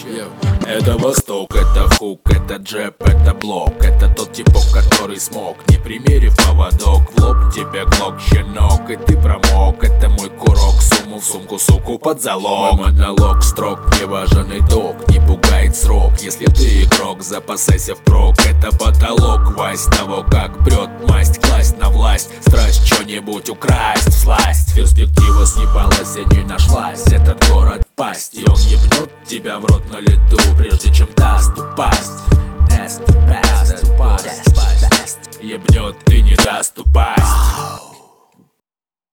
Это восток, это хук, это джеб, это блок. Это тот типок, который смог, не примерив поводок. В лоб тебе глок, щенок, и ты промок. Это мой курок, сумму в сумку, суку под залог. Мой монолог строк, не важен итог, не пугает срок. Если ты игрок, запасайся впрок. Это потолок, вась того, как прет масть. Класть на власть, страсть, что-нибудь украсть, всласть. Перспектива съебалась и не нашлась. Этот город пасть, и он ебнет тебя в рот на лету, прежде чем даст упасть. Ебнет и не даст упасть.